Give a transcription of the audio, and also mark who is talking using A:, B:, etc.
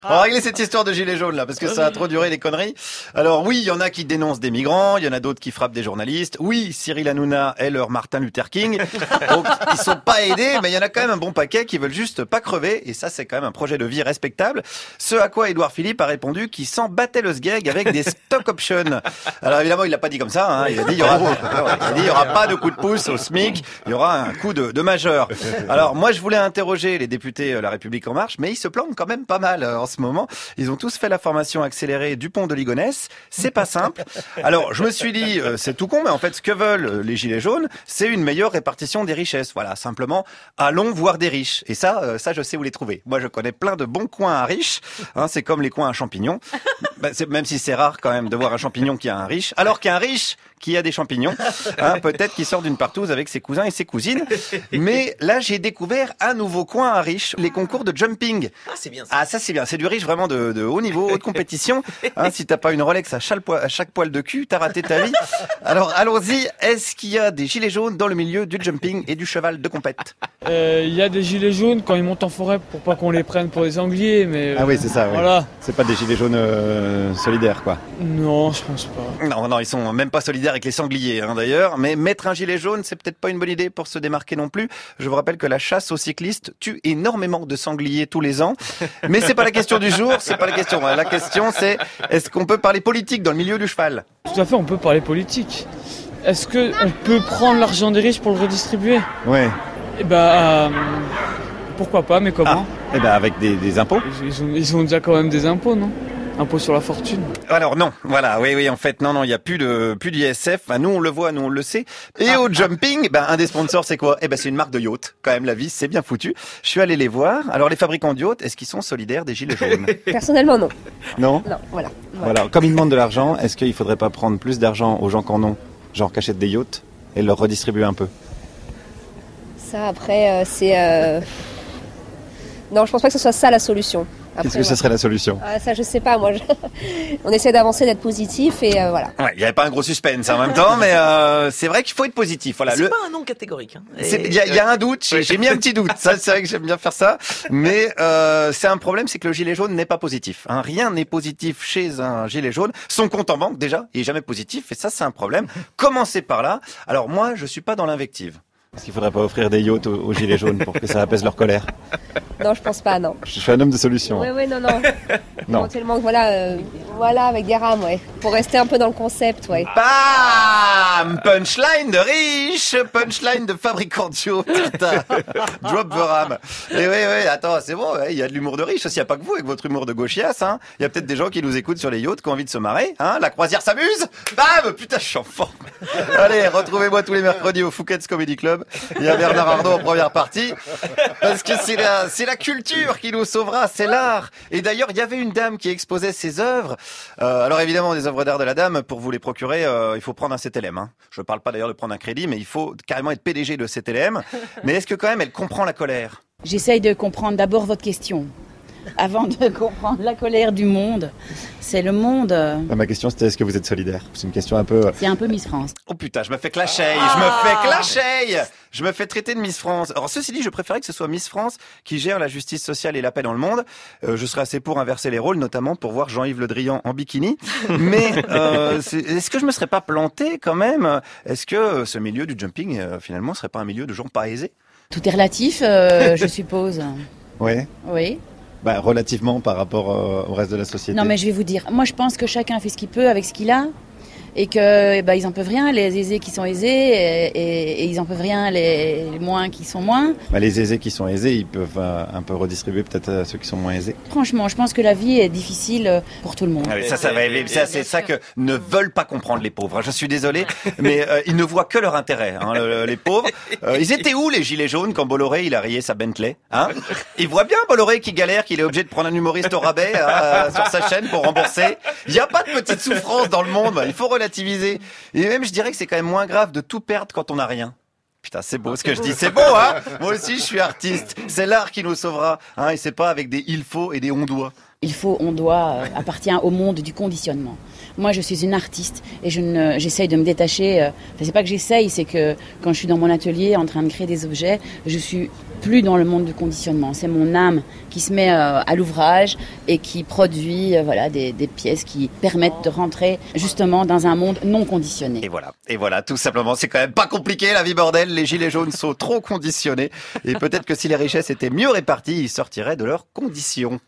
A: On va régler cette histoire de gilets jaunes là, parce que ça a trop duré les conneries. Alors oui, il y en a qui dénoncent des migrants, il y en a d'autres qui frappent des journalistes. Oui, Cyril Hanouna est leur Martin Luther King. Donc ils sont pas aidés, mais il y en a quand même un bon paquet qui veulent juste pas crever. Et ça, c'est quand même un projet de vie respectable. Ce à quoi Édouard Philippe a répondu qu'il s'en battait le sgeg avec des stock options. Alors évidemment, il l'a pas dit comme ça. Hein. Il a dit il y aura pas de coup de pouce au SMIC, il y aura un coup de majeur. Alors moi, je voulais interroger les députés La République En Marche, mais ils se plantent quand même pas mal en ce moment. Ils ont tous fait la formation accélérée du pont de Ligonnès. C'est pas simple. Alors, je me suis dit, c'est tout con, mais en fait, ce que veulent les gilets jaunes, c'est une meilleure répartition des richesses. Voilà, simplement, allons voir des riches. Et ça, je sais où les trouver. Moi, je connais plein de bons coins à riches. Hein, c'est comme les coins à champignons. Même si c'est rare quand même de voir un champignon qui a un riche. Alors qu'un riche qui a des champignons, hein, peut-être qu'il sort d'une partouze avec ses cousins et ses cousines. Mais là, j'ai découvert un nouveau coin à riches, les concours de jumping.
B: Ah, c'est bien ça.
A: Ah, ça c'est bien. C'est du riche vraiment de haut niveau, haute compétition. Hein, si t'as pas une Rolex à chaque poil de cul, t'as raté ta vie. Alors, allons-y. Est-ce qu'il y a des gilets jaunes dans le milieu du jumping et du cheval de compète?
C: Il y a des gilets jaunes quand ils montent en forêt pour pas qu'on les prenne pour des sangliers, mais...
A: Ah oui, c'est ça, oui.
C: Voilà.
A: C'est pas des gilets jaunes solidaires, quoi.
C: Non, je pense pas.
A: Non, ils sont même pas solidaires avec les sangliers, hein, d'ailleurs. Mais mettre un gilet jaune, c'est peut-être pas une bonne idée pour se démarquer non plus. Je vous rappelle que la chasse aux cyclistes tue énormément de sangliers tous les ans. Mais c'est pas la question du jour, c'est pas la question. La question, c'est est-ce qu'on peut parler politique dans le milieu du cheval?
C: Tout à fait, on peut parler politique. Est-ce qu'on peut prendre l'argent des riches pour le redistribuer?
A: Ouais.
C: Eh ben, pourquoi pas, mais comment?
A: Eh ben, avec des impôts.
C: Ils ont déjà quand même des impôts, non? Impôts sur la fortune.
A: Alors non, voilà, oui, en fait, non, il y a plus d'ISF. Enfin, nous on le voit, nous on le sait. Et au jumping, un des sponsors, c'est quoi? C'est une marque de yacht. Quand même, la vie, c'est bien foutu. Je suis allé les voir. Alors les fabricants de yachts, est-ce qu'ils sont solidaires des gilets jaunes?
D: Personnellement, non.
A: Non.
D: Non, voilà.
A: Comme ils demandent de l'argent, est-ce qu'il faudrait pas prendre plus d'argent aux gens qui en ont, genre qui achètent des yachts, et leur redistribuer un peu?
D: Ça, après, c'est... Non, je pense pas que ce soit ça la solution. Après,
A: Qu'est-ce que ce serait la solution?
D: Ça, je sais pas, moi. On essaie d'avancer, d'être positif et voilà.
A: Ouais, il n'y avait pas un gros suspense en même temps, mais c'est vrai qu'il faut être positif. Voilà.
B: C'est pas un nom catégorique. Hein.
A: Il y a un doute, j'ai mis un petit doute. Ça, c'est vrai que j'aime bien faire ça. Mais c'est un problème, c'est que le gilet jaune n'est pas positif. Hein. Rien n'est positif chez un gilet jaune. Son compte en banque, déjà, il est jamais positif. Et ça, c'est un problème. Commencez par là. Alors moi, je suis pas dans l'invective. Est-ce qu'il faudrait pas offrir des yachts aux gilets jaunes pour que ça apaise leur colère?
D: Non, je pense pas, non.
A: Je suis un homme de solution.
D: Oui, non. Non. Tellement que voilà, avec des rames, ouais. Pour rester un peu dans le concept, ouais.
A: Bam! Punchline de riche, punchline de fabricant de yachts. Putain. Drop the ram. Et oui, attends, c'est bon, il y a de l'humour de riche aussi, il n'y a pas que vous avec votre humour de gauchias, hein. Il y a peut-être des gens qui nous écoutent sur les yachts, qui ont envie de se marrer, hein. La croisière s'amuse. Bam! Putain, je suis en forme. Allez, retrouvez-moi tous les mercredis au Fouquet's Comedy Club. Il y a Bernard Arnault en première partie. Parce que c'est la culture qui nous sauvera, c'est l'art. Et d'ailleurs, il y avait une dame qui exposait ses œuvres. Alors évidemment, des œuvres d'art de la dame, pour vous les procurer, il faut prendre un CTLM. Hein. Je parle pas d'ailleurs de prendre un crédit, mais il faut carrément être PDG de CTLM. Mais est-ce que quand même elle comprend la colère?
E: J'essaye de comprendre d'abord votre question. Avant de comprendre la colère du monde, c'est le monde.
A: Ma question c'était est-ce que vous êtes solidaire? C'est une question un peu...
E: C'est un peu Miss France.
A: Oh putain, je me fais clasher, je me fais traiter de Miss France. Alors ceci dit, je préférais que ce soit Miss France qui gère la justice sociale et la paix dans le monde. Je serais assez pour inverser les rôles, notamment pour voir Jean-Yves Le Drian en bikini. Mais est-ce que je me serais pas planté quand même? Est-ce que ce milieu du jumping, finalement, serait pas un milieu de gens pas aisés?
E: Tout est relatif, je suppose.
A: Ouais.
E: Oui.
A: Relativement par rapport au reste de la société.
E: Non, mais je vais vous dire, moi je pense que chacun fait ce qu'il peut avec ce qu'il a et que ils en peuvent rien, les aisés qui sont aisés et ils en peuvent rien, les moins qui sont moins.
A: Les aisés qui sont aisés, ils peuvent un peu redistribuer peut-être à ceux qui sont moins aisés.
E: Franchement, je pense que la vie est difficile pour tout le monde.
A: C'est ça que ne veulent pas comprendre les pauvres. Je suis désolé, mais ils ne voient que leur intérêt, hein, les pauvres. Ils étaient où les gilets jaunes quand Bolloré il a rayé sa Bentley, hein? Ils voient bien Bolloré qui galère, qu'il est obligé de prendre un humoriste au rabais sur sa chaîne pour rembourser. Il n'y a pas de petite souffrance dans le monde. Il faut relativiser. Et même, je dirais que c'est quand même moins grave de tout perdre quand on n'a rien. Putain, c'est beau ce que je dis, c'est beau, hein? Moi aussi, je suis artiste. C'est l'art qui nous sauvera, hein? Et c'est pas avec des il faut et des on doit.
E: on doit appartient au monde du conditionnement. Moi, je suis une artiste et j'essaye de me détacher. C'est pas que j'essaye, c'est que quand je suis dans mon atelier en train de créer des objets, je suis plus dans le monde du conditionnement. C'est mon âme qui se met à l'ouvrage et qui produit des pièces qui permettent de rentrer justement dans un monde non conditionné.
A: Et voilà, tout simplement. C'est quand même pas compliqué la vie bordel. Les gilets jaunes sont trop conditionnés. Et peut-être que si les richesses étaient mieux réparties, ils sortiraient de leurs conditions.